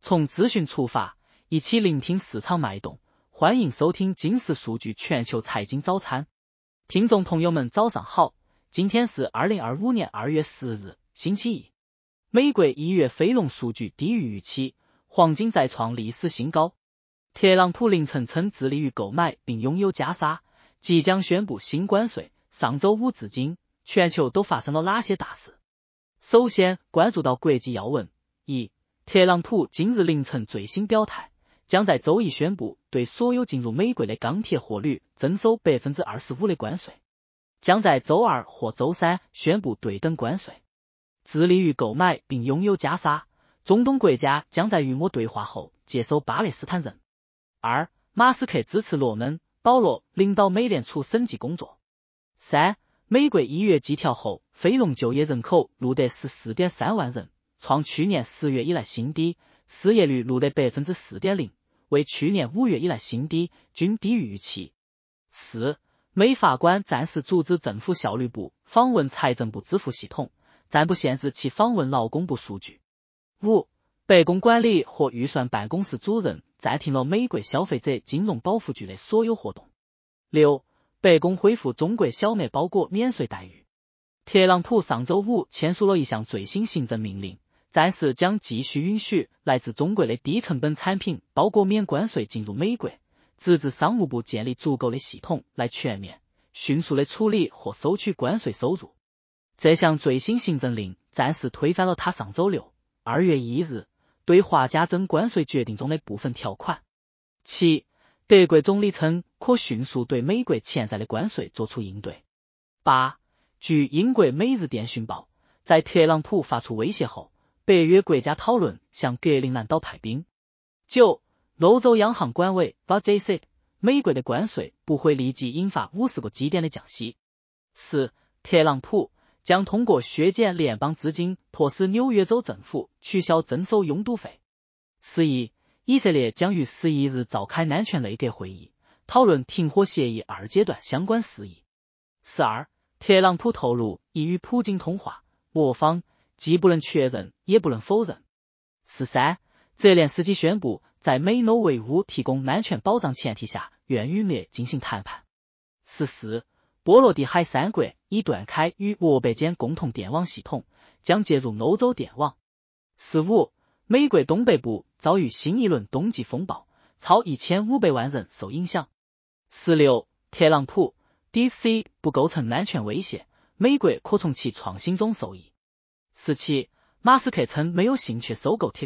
从资讯出发，一起聆听市场脉动。欢迎收听金石数据全球财经早餐。听众朋友们早上好，今天是2025年2月10日，星期一。美国1月非农数据低于预期，黄金再创历史新高。特朗普凌晨称致力于购买并拥有加沙，即将宣布新关税。上周五至今，全球都发生了哪些大事？首先关注到国际要闻。一、特朗普今日凌晨最新表态，将在周一宣布对所有进入美国的钢铁货铝征收 25% 的关税，将在周二或周三宣布对等关税。致力于购买并拥有加沙，中东国家将在与莫对话后接收巴勒斯坦人。二、马斯克支持罗恩·保罗领导美联储审计工作。三、美国1月季调后非农就业人口录得 14.3 万人，创去年10月以来新低，失业率录得 4.0%， 为去年5月以来新低，均低于预期。四、美法官暂时阻止政府效率部访问财政部支付系统，暂不限制其访问劳工部数据。五、白宫管理和预算办公室主任暂停了美国消费者金融保护局的所有活动。六、白宫恢复中国小麦包裹免税待遇。特朗普上周五签署了一项最新行政命令，暂时将继续允许来自中国的低成本产品包裹免关税进入美国，直至商务部建立足够的系统来全面、迅速的处理或收取关税收入。这项最新行政令暂时推翻了他上周六2月1日对华加征关税决定中的部分条款。七、德国总理称可迅速对美国潜在的关税作出应对。八、据英国每日电讯报，在特朗普发出威胁后，北约国家讨论向格陵兰岛派兵。九、欧洲央行管委 BOJ 美国的关税不会立即引发50个基点的降息。四、特朗普将通过削减联邦资金迫使纽约州政府取消征收拥堵费。11、以色列将于11日召开安全内阁会议，讨论停火协议2阶段相关事宜。12、特朗普透露已与普京通话，俄方既不能确认也不能否认。13、泽连斯基宣布在美诺维乌提供安全保障前提下愿与美进行谈判。14、波罗的海3国已断开与俄北间共同电网系统，将接入欧洲电网。15、美国东北部遭遇新一轮冬季风暴，超1500万人受影响。16、特朗普 DeepSeek 不构成安全威胁，美国可从其创新中受益。17、马斯克称没有兴趣收购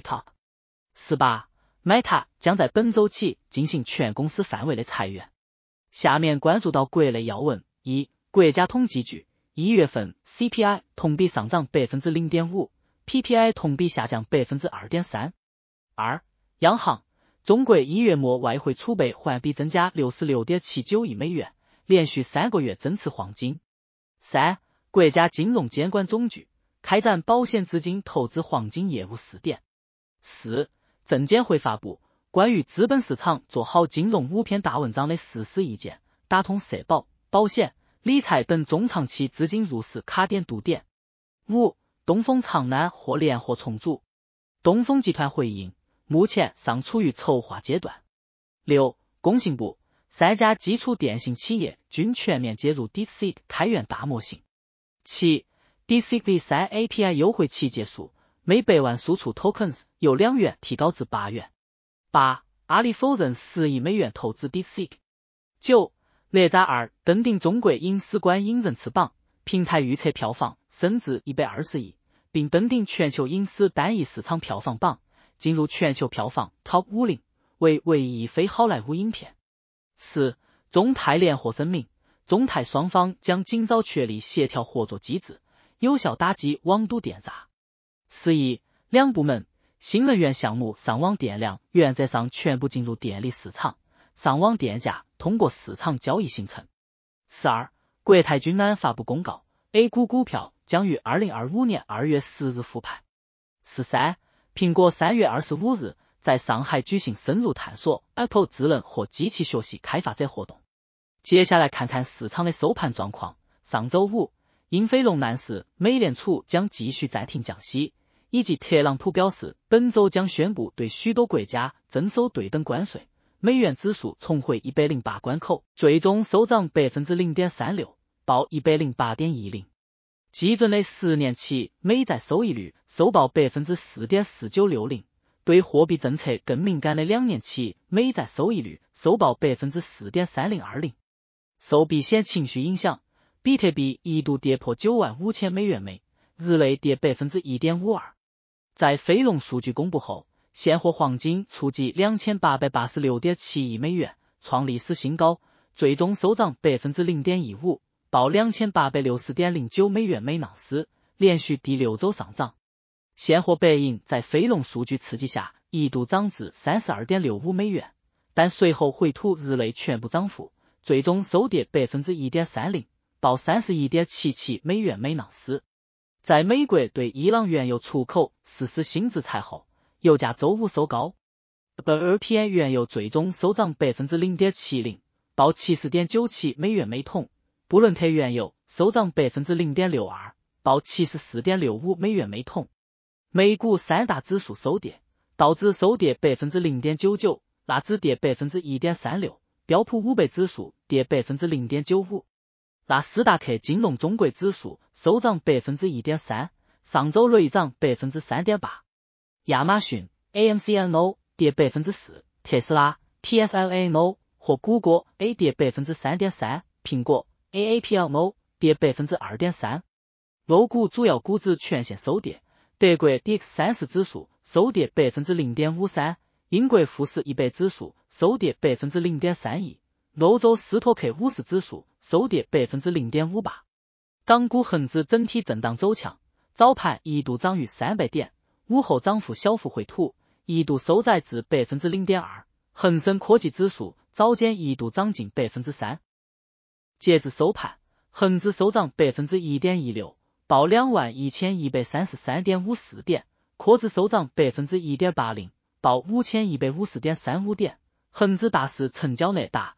TikTok。18、Meta 将在本周起进行全公司范围的裁员。下面关注到国内要闻。一、国家统计局1月份 CPI 同比上涨 0.5%， PPI 同比下降 2.3%。二、央行中国1月末外汇储备环比增加 66.79 亿美元，连续3个月增持黄金。三、国家金融监管总局开展保险资金投资黄金业务试点。四、证监会发布关于资本市场做好金融5篇大文章的实施意见，打通社保、保险、理财等中长期资金入市卡点堵点。五、东风长安或联合重组。东风集团回应，目前尚处于筹划阶段。六、工信部3家基础电信企业均全面接入 DeepSeek 开源大模型。七、DeepSeek V3 API 优惠期结束，每100万输出 tokens 由2元提高至8元。八、阿里否认10亿美元投资 DeepSeek。九、哪吒2登顶中国影史观影人次榜，平台预测票房升至120亿，并登顶全球影史单一市场票房榜，进入全球票房 Top 50，为唯一非好莱坞影片。四、中泰联合声明，中泰双方将尽早确立协调合作机制，有效打击网赌电诈。11、两部门新能源项目上网电量原则上全部进入电力市场，上网电价通过市场交易形成。12、国泰君安发布公告， A 股股票将于2025年2月10日复牌。13、苹果3月25日在上海举行深入探索 Apple 智能和机器学习开发者活动。接下来看看市场的收盘状况。上周五，因非农难事，美联储将继续暂停降息， 以及特朗普表示本周将宣布对许多国家征收对等关税，美元指数重回108关口，最终收涨 0.36%， 报 108.10。基准的10年期美债收益率收报 4.4960%， 对货币政策更敏感的2年期美债收益率收报 4.3020%。受避险情绪影响，比特币一度跌破95000美元每，日内跌 1.52%。在非农数据公布后，现货黄金触及 2886.7 亿美元，创历史新高，最终收涨 0.15%， 报 2860.09 美元每盎司，连续第6周上涨。现货白银在非农数据刺激下一度涨至 32.65 美元，但随后回吐日内全部涨幅，最终收跌 1.30%， 报 31.77 美元每盎司。在美国对伊朗原油出口实施新制裁后，油价周五收高。WTI 原油最终收涨 0.70%， 报 70.97 美元每桶。布伦特原油收涨 0.62%， 报 74.65 美元每桶。美股三大指数收跌，道指收跌 0.99%， 纳指跌 1.36%， 标普500指数跌 0.95%。纳斯达克金融中国指数收涨 1.3%， 上周累涨 3.8%。亚马逊 AMCNO 跌 4%， 特斯拉 TSLNO 和谷歌 A 跌 3.3%， 苹果 AAPLNO 跌 2.3%。欧股主要股指全线收跌，德国 DAX30 指数收跌 0.53%， 英国富时100指数收跌 0.31%， 欧洲斯托克50指数收跌 0.58%。港股恒指整体震荡走强，早盘一度涨逾300点，午后涨幅小幅回吐，一度收窄至 0.2%。恒生科技指数早间一度涨近 3%。截至收盘，恒指收涨 1.16%， 报 21,133.54 点，科指收涨 1.80%， 报 5,150.35 点。恒指大市成交额达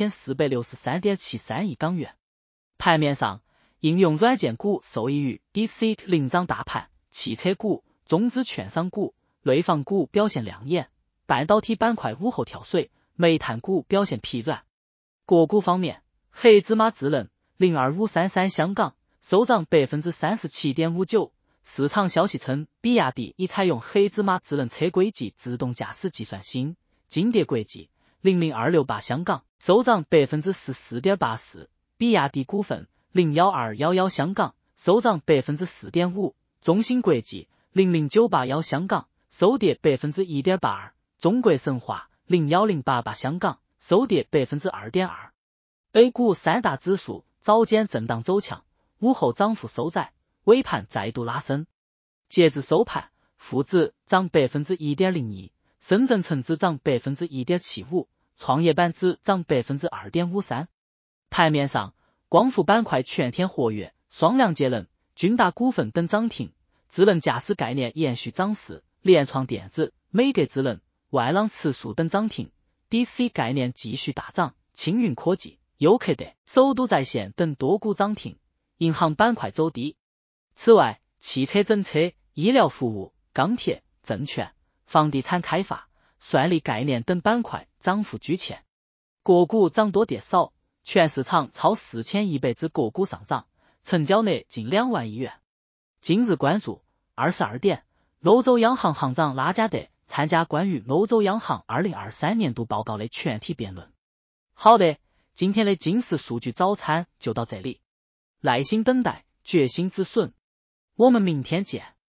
2463.73 亿港元。盘面上，应用软件股受益于 DeepSeek 领涨大盘，汽车股、中资券商股、内房股表现亮眼，半导体板块午后跳水，煤炭股表现疲软。个股方面，黑芝麻智能02533香港收涨 37.59%， 市场消息称比亚迪已采用黑芝麻智能车轨及自动驾驶计算芯。金蝶国际00268香港收涨 14.84%， 比亚迪股份01211香港收涨 4.5%， 中芯国际00981香港收跌 1.82%， 中国神华01088香港收跌 2.2%。A 股三大指数早间震荡走强，午后涨幅收窄，尾盘再度拉升。截至收盘，沪指涨 1.02%， 深圳成指涨 1.75%， 创业板指涨 2.53%。盘面上，光伏板块全天活跃，双量节能、君达股份等涨停，智能驾驶概念延续涨势，联创电子、美格智能、万朗磁塑等涨停， DC 概念继续大涨，青云科技、优客德、首都在线等多股涨停，银行板块走低。此外，汽车整车、医疗服务、钢铁、证券、房地产开发、算力概念等板块涨幅居前。个股涨多跌少，全市场超4100只个股上涨，成交额近2万亿元。今日关注22点，欧洲央行行长拉加德参加关于欧洲央行2023年度报告的全体辩论。好的，今天的金石数据早餐就到这里，耐心等待，决心止损。我们明天见。